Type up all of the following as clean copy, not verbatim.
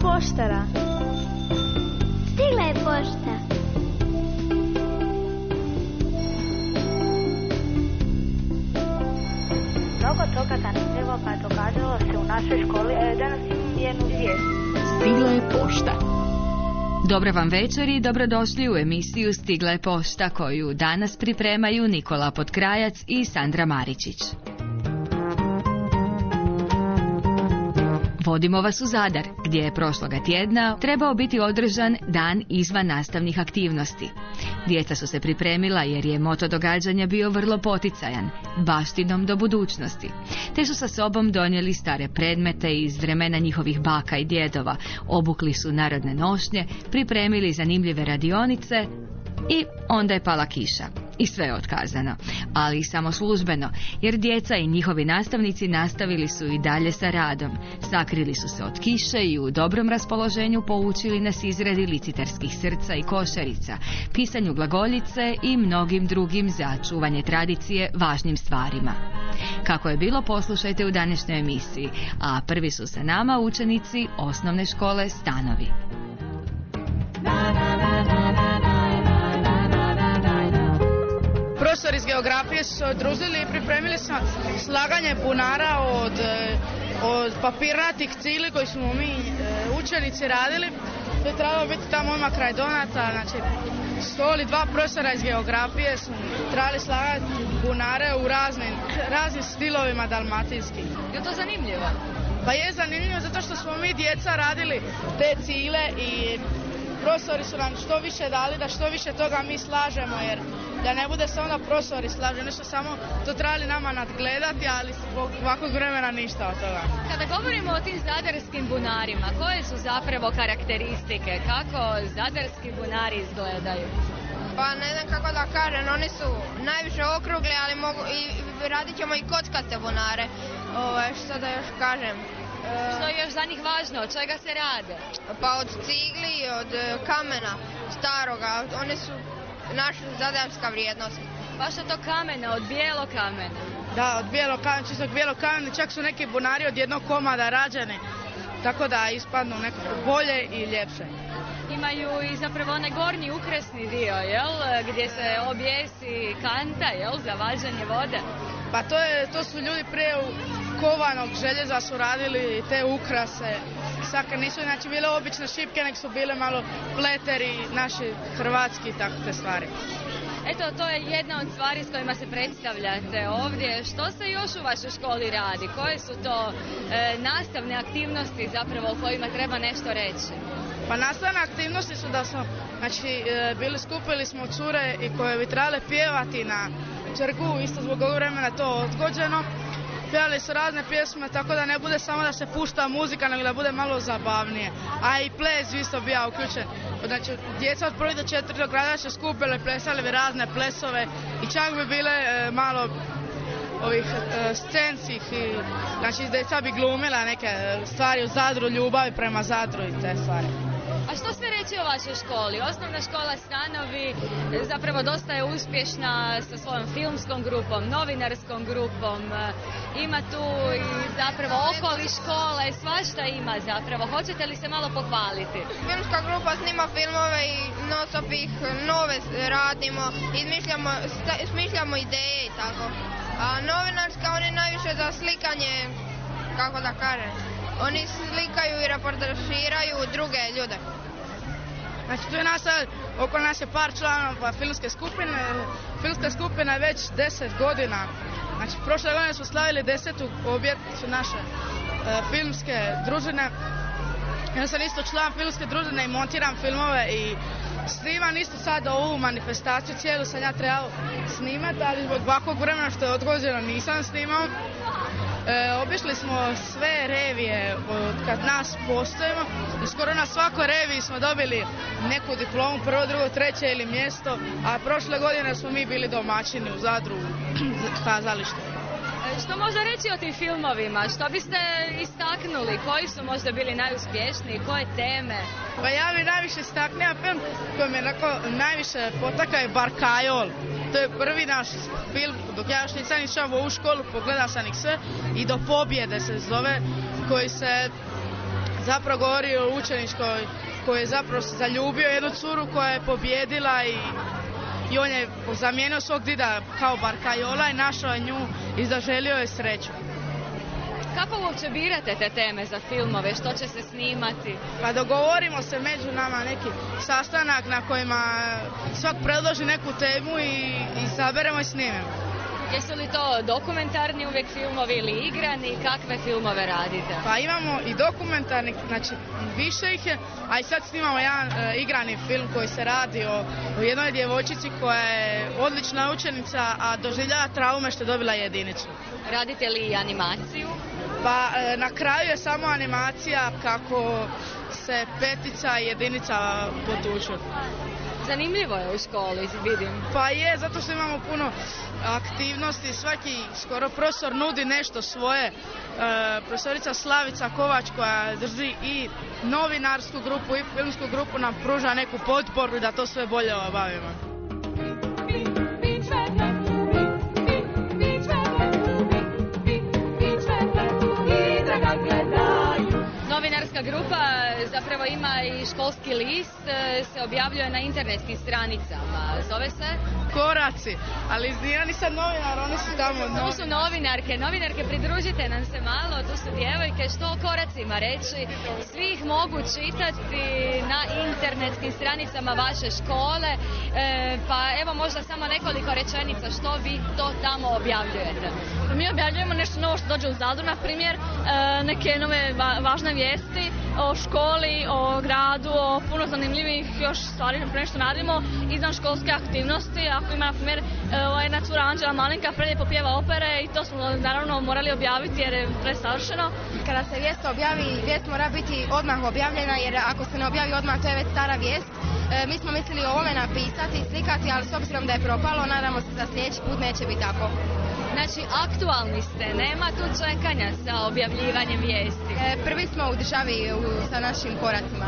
poštara. Stigla je pošta. Mnogo toga zanimljivo pa događalo se u našoj školi. Danas imam jednu vijest. Stigla je pošta. Dobro vam večer i dobrodošli u emisiju Stigla je pošta koju danas pripremaju Nikola Potkrajac i Sandra Maričić. Vodimo vas u Zadar, gdje je prošloga tjedna trebao biti održan dan izvan nastavnih aktivnosti. Djeca su se pripremila jer je moto događanja bio vrlo poticajan, baštinom do budućnosti. Te su sa sobom donijeli stare predmete iz vremena njihovih baka i djedova, obukli su narodne nošnje, pripremili zanimljive radionice i onda je pala kiša. I sve je otkazano, ali samo službeno, jer djeca i njihovi nastavnici nastavili su i dalje sa radom. Sakrili su se od kiše i u dobrom raspoloženju poučili nas izradi licitarskih srca i košarica, pisanju glagoljice i mnogim drugim za čuvanje tradicije važnim stvarima. Kako je bilo, poslušajte u današnjoj emisiji, a prvi su sa nama učenici osnovne škole Stanovi. Profesori iz geografije su se udružili i pripremili smo slaganje bunara od papirnatih cigli koji smo mi učenici radili. To je trebalo biti tamo odmah kraj Donata, znači 100 ili 2 profesora iz geografije su trebali slagati bunare u raznim stilovima dalmatinskih. Je to zanimljivo? Pa je zanimljivo zato što smo mi djeca radili te cigle i profesori su nam što više dali da što više toga mi slažemo, jer da ne bude samo da profesori slažu, nešto samo to trebali nama nadgledati, ali zbog ovakvog vremena ništa od toga. Kada govorimo o tim zadarskim bunarima, koje su zapravo karakteristike? Kako zadarski bunari izgledaju? Pa ne znam kako da kažem, oni su najviše okrugli, ali radit ćemo i kockaste bunare. Što da još kažem? Što je još za njih važno? Od čega se rade? Pa od cigli, od kamena staroga, one su naša zadarska vrijednost. Baš od tog kamena, od bijelog kamena? Da, od bijelog kamena, čistog bijelog kamena, čak su neki bunari od jednog komada rađeni, tako da ispadnu nekako bolje i ljepše. Imaju i zapravo onaj gornji ukresni dio, jel? Gdje se objesi kanta, jel? Za vađanje vode. Pa to su ljudi prije kovanog željeza su radili te ukrase. Saka nisu znači bile obične šipke, nek su bile malo pleteri naši hrvatski i tako te stvari. Eto, to je jedna od stvari s kojima se predstavljate ovdje. Što se još u vašoj školi radi? Koje su to nastavne aktivnosti zapravo o kojima treba nešto reći? Pa nastavne aktivnosti su da smo, skupili smo cure i koje bi trebale pjevati na trgu, isto zbog ovog vremena to odgođeno. Pjevali su razne pjesme, tako da ne bude samo da se pušta muzika, nego da bude malo zabavnije. A i ples isto bio uključen. Znači, djeca od 1. do 4. grada se skupile, plesali bi razne plesove i čak bi bile malo ovih scenskih, znači djeca bi glumila neke stvari u Zadru, ljubavi prema Zadru i te stvari. A što sve reći o vašoj školi? Osnovna škola Stanovi zapravo dosta je uspješna sa svojom filmskom grupom, novinarskom grupom. Ima tu i zapravo okoli škole, svašta ima zapravo. Hoćete li se malo pohvaliti? Filmska grupa snima filmove i non-stop ih nove radimo, smišljamo ideje i tako. A novinarska, oni najviše za slikanje, kako da kažem. Oni slikaju i reportažiraju druge ljude. Znači tu je oko nas je par članova filmske skupine. Filmska skupina je već 10 godina. Znači prošle godine smo slavili 10. obljetnicu naše filmske družine. Ja sam isto član filmske družine i montiram filmove i snimam isto sad ovu manifestaciju, cijelu sam ja trebao snimati, ali zbog ovakvog vremena što je odgođeno nisam snimao. Obišli smo sve revije od kad nas postojimo i skoro na svakoj reviji smo dobili neku diplomu, prvo, drugo, treće ili mjesto, a prošle godine smo mi bili domaćini u Zadru kazalištu. Što možda reći o tim filmovima? Što biste istaknuli? Koji su možda bili najuspješniji? Koje teme? Pa ja bi najviše istaknula film koji me najviše potakao je Barkajol. To je prvi naš film, dok ja još nisam išao u ovu školu, pogledao sam ih sve, i Do pobjede se zove, koji se zapravo govori o učeničkoj koji je zapravo se zaljubio jednu curu koja je pobjedila i on je zamijenio svog dida kao Barkajola i našao je nju i zaželio je sreću. Kako uopće birate te teme za filmove? Što će se snimati? Pa dogovorimo se među nama neki sastanak na kojima svak predloži neku temu i saberemo i snimemo. Jesu li to dokumentarni uvijek filmovi ili igrani? Kakve filmove radite? Pa imamo i dokumentarni, znači više ih je, a i sad snimamo jedan igrani film koji se radi o jednoj djevojčici koja je odlična učenica, a doživljava traume što je dobila jedinicu. Radite li i animaciju? Pa na kraju je samo animacija kako se petica i jedinica potuču. Zanimljivo je u školi, vidim. Pa je, zato što imamo puno aktivnosti, svaki skoro profesor nudi nešto svoje. Profesorica Slavica Kovač koja drži i novinarsku grupu i filmsku grupu nam pruža neku potporu da to sve bolje obavimo. Novinarska grupa zapravo ima i školski list, se objavljuje na internetskim stranicama. Zove se? Koraci, ali ja nisam novinar, oni su tamo. Tu su novinarke, pridružite nam se malo, tu su djevojke, što o koracima reći? Svi ih mogu čitati na internetskim stranicama vaše škole, pa evo možda samo nekoliko rečenica što vi to tamo objavljujete. Mi objavljujemo nešto novo što dođe u Zadru, na primjer, neke nove važne vijesti o školi, o gradu, o puno zanimljivih još stvari na primjer što radimo, izvan školske aktivnosti. Ako ima, na primjer, jedna cura Anđela Malinka prelijepo pjeva opere i to smo naravno morali objaviti jer je presavršeno. Kada se vijest objavi, vijest mora biti odmah objavljena jer ako se ne objavi odmah to je već stara vijest. Mi smo mislili o ovome napisati i slikati, ali s obzirom da je propalo, nadamo se da sljedeći put neće biti tako. Znači, aktualni ste, nema tu čekanja sa objavljivanjem vijesti. Prvi smo u državi sa našim koracima.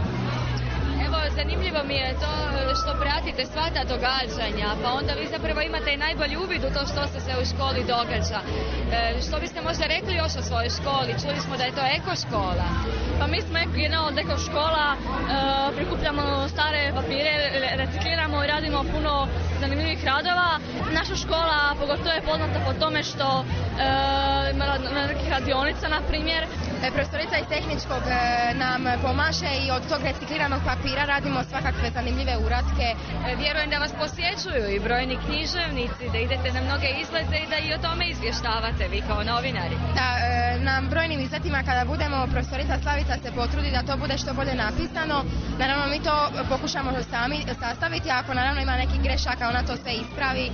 Evo, zanimljivo mi je to što pratite sva ta događanja, pa onda vi zapravo imate i najbolji uvid u to što se sve u školi događa. Što biste možda rekli još o svojoj školi? Čuli smo da je to eko škola. Pa mi smo jedna od eko škola, prikupljamo stare papire, recikliramo i radimo puno zanimljivih radova. Naša škola pogotovo je poznata po tome što ima nekih radionica, na primjer. Profesorica iz tehničkog nam pomaže i od tog recikliranog papira radimo svakakve zanimljive uratke. Vjerujem da vas posjećuju i brojni književnici, da idete na mnoge izlete i da i o tome izvještavate vi kao novinari. Da, na brojnim izletima kada budemo, profesorica Slavica se potrudi da to bude što bolje napisano. Naravno mi to pokušamo sami sastaviti, a ako naravno ima nekih grešaka ona to sve ispravi.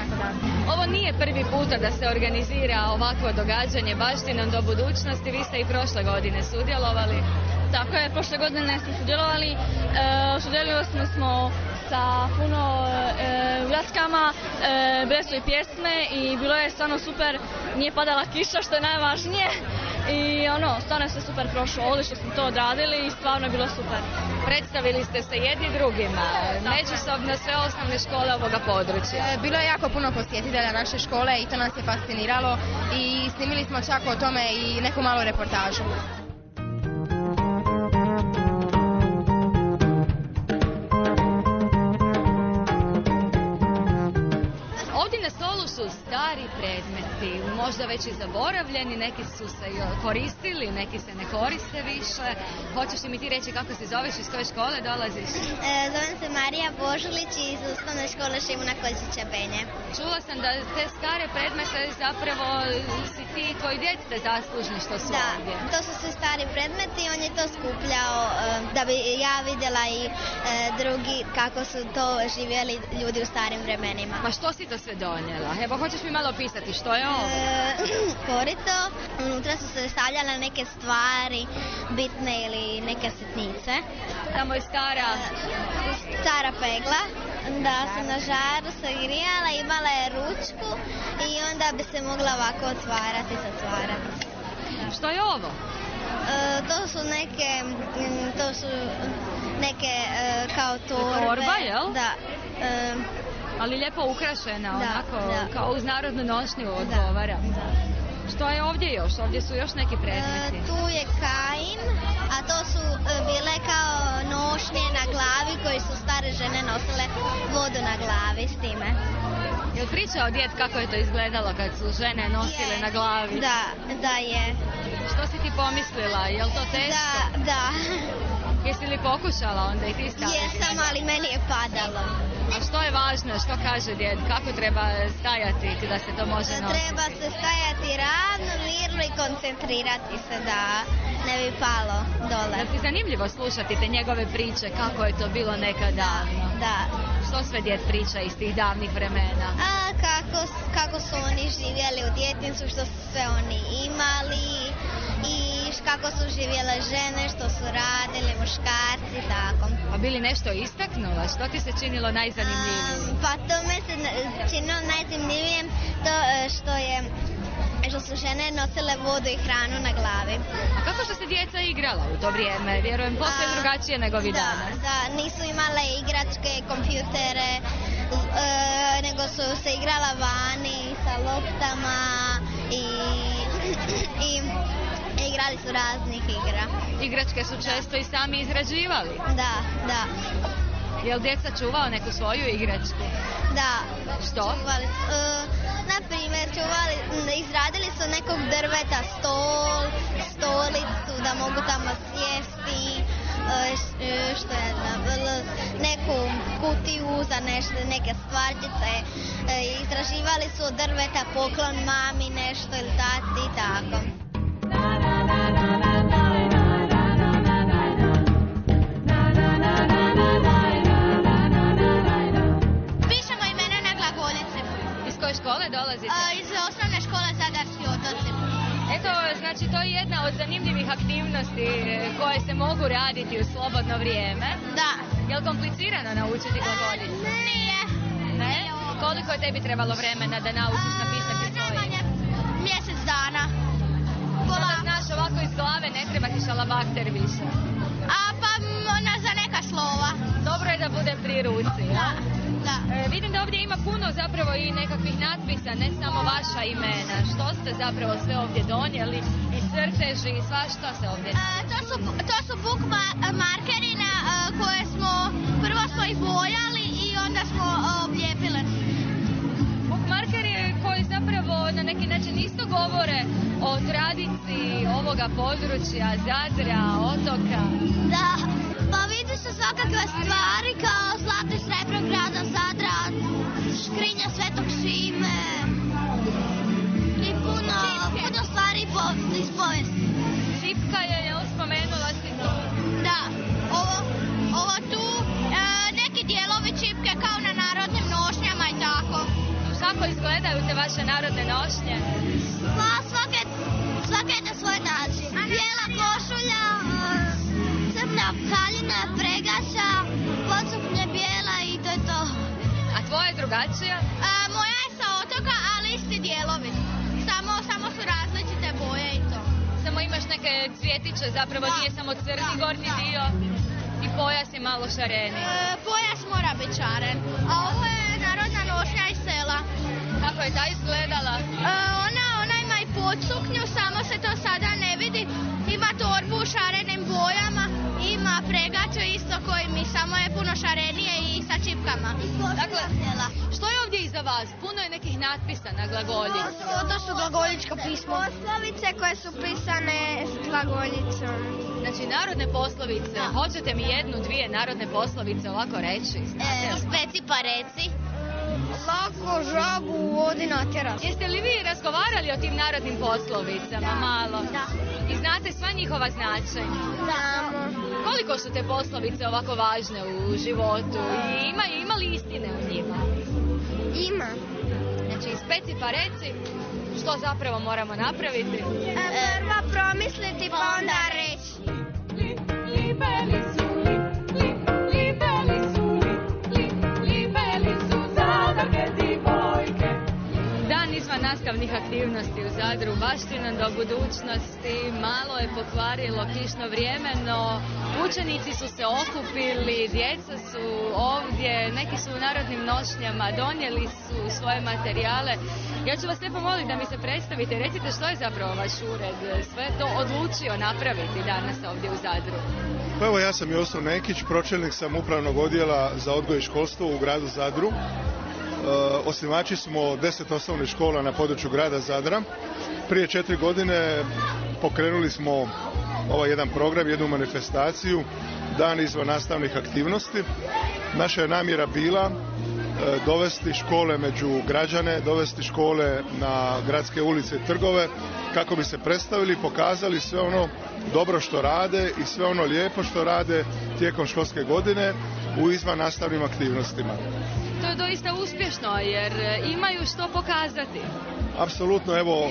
Ovo nije prvi puta da se organizira ovakvo događanje Baštinom do budućnosti, vi ste i prošle godine sudjelovali. Tako je, prošle godine smo sudjelovali, sudjelovali smo sa puno uljaskama, bile su i pjesme i bilo je stvarno super, nije padala kiša što je najvažnije. I stvarno je sve super prošlo, odlično smo to odradili i stvarno je bilo super. Predstavili ste se jedni drugima, međusobno sve osnovne škole ovoga područja. Bilo je jako puno posjetitelja naše škole i to nas je fasciniralo i snimili smo čak o tome i neku malu reportažu. Na stolu su stari predmeti, možda već i zaboravljeni, neki su se koristili, neki se ne koriste više. Hoćeš li mi ti reći kako se zoveš, iz koje škole dolaziš? Zovem se Marija Božulić iz osnovne škole Šimuna Kozića Benje. Čula sam da te stare predmete zapravo si ti i tvoji djeci zaslužni što su ovdje. Da, to su sve stari predmeti i on je to skupljao da bi ja vidjela i drugi kako su to živjeli ljudi u starim vremenima. Pa što si to sve donijela? Evo, hoćeš mi malo opisati što je ovo? Korito, unutra su se stavljale neke stvari bitne ili neke sitnice. Tamo je stara pegla, da se na žaru sagrijala, imala je ručku i onda bi se mogla ovako otvarati i zatvarati. Što je ovo? To su neke kao torbe. Torba, jel? Da. Ali lijepo ukrašena, onako, kao uz narodnu nošnju odgovara. Što je ovdje još? Ovdje su još neki predmeti. Tu je Kain, a to su bile kao nošnje na glavi koji su stare žene nosile vodu na glavi s time. Jel pričao djed kako je to izgledalo kad su žene nosile na glavi? Da je. Što si ti pomislila? Je li to teško? Da. Jesi li pokušala onda i ti staviti? Jesam, ali meni je padalo. A što je važno? Što kaže djed? Kako treba stajati da se to može nositi? Treba se stajati ravno, mirno i koncentrirati se da ne bi palo dole. Da ti zanimljivo slušati te njegove priče kako je to bilo nekad davno? Da. Što sve djed priča iz tih davnih vremena? Kako su oni živjeli u djetinjstvu, što su sve oni imali i kako su živjele žene, što su radili, muškarci, tako. A bili nešto istaknula? Što ti se činilo najzanimljivije? Pa to me se činilo najzanimljivijem to što su žene nosile vodu i hranu na glavi. A kako su se djeca igrala u to vrijeme? Vjerujem posve drugačije nego vi danas. Da, nisu imale igračke, kompjutere, nego su se igrala vani sa loptama i igrali su raznih igra. Igračke su često i sami izrađivali? Da. Jel djeca čuvao neku svoju igračku? Da. Što? Čuvali, na primjer, izradili su nekog drveta stolicu da mogu tamo sjesti, neku kutiju za neke stvarčice, izraživali su od drveta poklon mami nešto ili tati i tako. Pišemo imena na glagoljice. Iz koje škole dolazite? Iz osnovne škole Zadarski otoci. Eto, znači to je jedna od zanimljivih aktivnosti koje se mogu raditi u slobodno vrijeme. Da. Je li komplicirano naučiti glagoljice? Nije. Ne? Koliko je tebi trebalo vremena da naučiš napisati svoje? Najmanje mjesec dana. Sada znaš ovako iz glave, ne treba ti šalabahter više. Za neka slova. Dobro je da bude pri ruci, ja? Da. Vidim da ovdje ima puno zapravo i nekakvih natpisa, ne samo vaša imena. Što ste zapravo sve ovdje donijeli? I crteži i svašta se ovdje? To su book markeri koje prvo smo ih bojali i onda smo oblijepili. Book markeri koji zapravo na neki način isto govore o tradiciji ovoga područja, Zadra, otoka. Da. Pa vidi se svakakve stvari kao zlato i srebro grada Zadra, škrinja Svetog Šime i puno stvari iz povijesti. Čipka je spomenula si tu? Da, ovo tu, neki dijelovi čipke kao na narodnim nošnjama i tako. Kako izgledaju te vaše narodne nošnje? Pa svake na svoj način. Bijela košulja, crna haljina, pregača, podsuknje bijela i to je to. A tvoja je drugačija? Moja je sa otoka, ali isti dijelovi. Samo su različite boje i to. Samo imaš neke cvjetiće, zapravo nije samo crni gornji dio i pojas je malo šareniji. Pojas mora biti šaren, a ovo je narodna nošnja iz sela. Kako je ta izgledala? Ona ima i podsuknju, samo se to sada ne vidi. Ima torbu u šarenim bojama, ima pregaču isto koji mi, samo je puno šarenije i sa čipkama. Dakle, što je ovdje iza vas? Puno je nekih natpisa na glagoljici. To su glagoljička pisma. Poslovice koje su pisane s glagoljicom. Znači, narodne poslovice. Hoćete mi jednu, dvije narodne poslovice ovako reći? Speci pa reci. Lako žabu u vodi natjerati. Jeste li vi razgovarali o tim narodnim poslovicama malo? Da. I znate sva njihova značenja? Znamo. Koliko su te poslovice ovako važne u životu? I ima li istine u njima? Ima. Znači, speci pa reci što zapravo moramo napraviti? Prvo promisliti pa onda reći. nastavnih aktivnosti u Zadru, baština do budućnosti, malo je pokvarilo kišno vrijeme, no učenici su se okupili, djeca su ovdje, neki su u narodnim nošnjama, donijeli su svoje materijale. Ja ću vas lijepo moliti da mi se predstavite, recite što je zapravo vaš ured, sve to odlučio napraviti danas ovdje u Zadru. Pa evo, ja sam Joso Nekić, pročelnik sam upravnog odjela za odgoj i školstvo u gradu Zadru. Osnivači smo 10 osnovnih škola na području grada Zadra. Prije 4 godine pokrenuli smo ovaj jedan program, jednu manifestaciju, dan izvan nastavnih aktivnosti. Naša je namjera bila dovesti škole među građane, dovesti škole na gradske ulice i trgove, kako bi se predstavili i pokazali sve ono dobro što rade i sve ono lijepo što rade tijekom školske godine u izvan nastavnim aktivnostima. To je doista uspješno jer imaju što pokazati. Apsolutno, evo,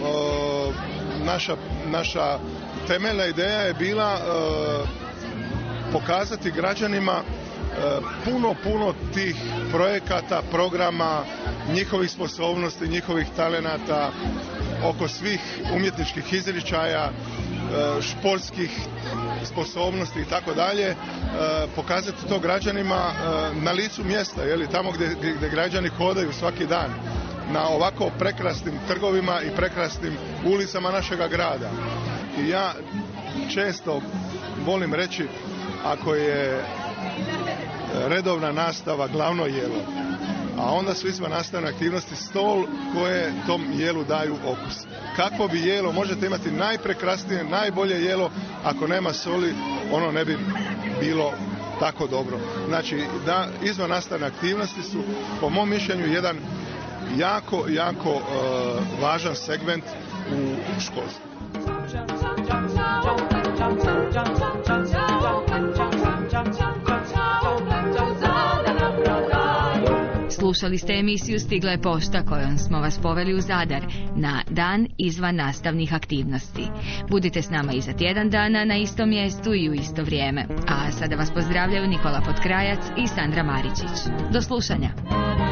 naša temeljna ideja je bila pokazati građanima puno tih projekata, programa, njihovih sposobnosti, njihovih talenata, oko svih umjetničkih izričaja, športskih sposobnosti i tako dalje, pokazati to građanima na licu mjesta, tamo gdje građani hodaju svaki dan, na ovako prekrasnim trgovima i prekrasnim ulicama našega grada. I ja često volim reći, ako je redovna nastava glavno jelo, a onda su izvan nastavne aktivnosti stol koje tom jelu daju okus. Kakvo bi jelo, možete imati najprekrasnije, najbolje jelo, ako nema soli, ono ne bi bilo tako dobro. Znači, da izvan nastavne aktivnosti su, po mom mišljenju, jedan jako važan segment u školstvu. Slušali ste emisiju Stigla je pošta kojom smo vas poveli u Zadar na dan izvan nastavnih aktivnosti. Budite s nama i za tjedan dana na istom mjestu i u isto vrijeme. A sada vas pozdravljaju Nikola Potkrajac i Sandra Maričić. Do slušanja.